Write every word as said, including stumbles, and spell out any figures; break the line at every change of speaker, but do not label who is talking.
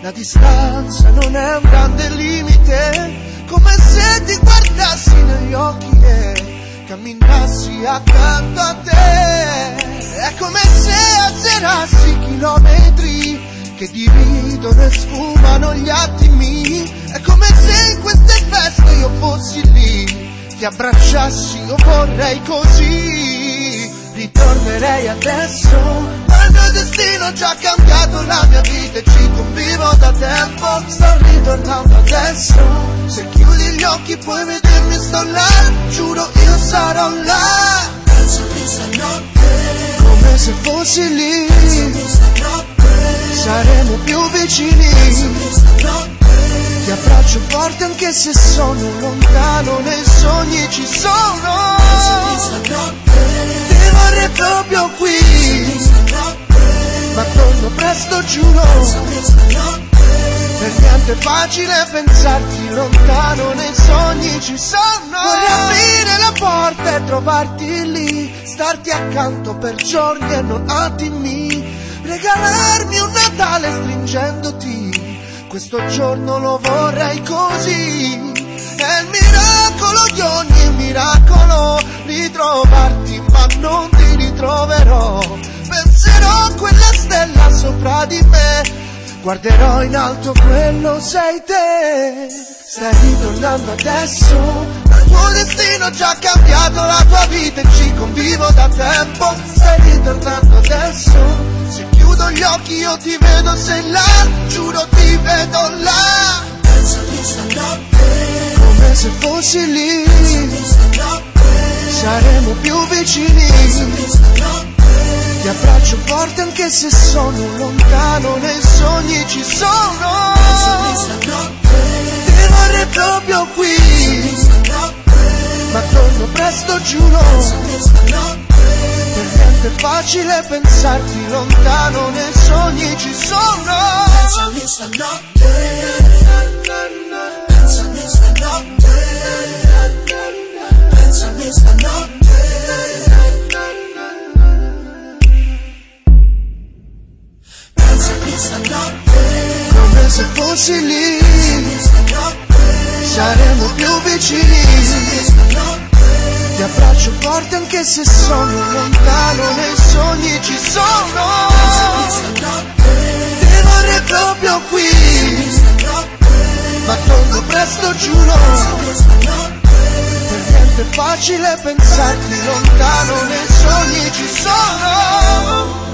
La distanza non è un grande limite, come se ti guardassi negli occhi e camminassi accanto a te. È come se azzerassi i chilometri che dividono e sfumano gli attimi. È come se in queste feste io fossi lì, ti abbracciassi, io vorrei così. Ritornerei adesso, ma il mio destino ha già cambiato la mia vita e ci convivo da tempo. Sto ritornando adesso, se chiudi gli occhi puoi vedermi, sto là, giuro io sarò là. Pensami stanotte, come se fossi lì, pensami stanotte, saremo più vicini. Pensami stanotte, ti abbraccio forte anche se sono lontano, nei sogni ci sono. Pensami stanotte, ti vorrei proprio qui, ma torno presto giuro. Per niente è facile pensarti lontano, nei sogni ci sono. Vorrei aprire la porta e trovarti lì, starti accanto per giorni e non attimi, regalarmi un Natale stringendoti, questo giorno lo vorrei così. È il miracolo di ogni miracolo, ritrovarti ma non ti ritroverò. Penserò a quella stella sopra di me, guarderò in alto, quello sei te. Stai ritornando adesso, il tuo destino ha già cambiato la tua vita e ci convivo da tempo. Stai ritornando adesso, se chiudo gli occhi io ti vedo, sei là, giuro ti vedo là. Pensami stanotte, come se fossi lì, pensami stanotte, saremo più vicini. Pensami stanotte, ti abbraccio forte anche se sono lontano, nei sogni ci sono. Pensami stanotte, ti vorrei proprio qui, ma torno presto giuro. Pensami stanotte, per niente è facile pensarti lontano, nei sogni ci sono. Pensami stanotte, pensami stanotte, pensami stanotte. Come se fossi lì, saremo più vicini. Ti abbraccio forte anche se sono lontano, nei sogni ci sono. Ti vorrei proprio qui, ma torno presto giuro. Per niente è facile pensarti lontano, nei sogni ci sono.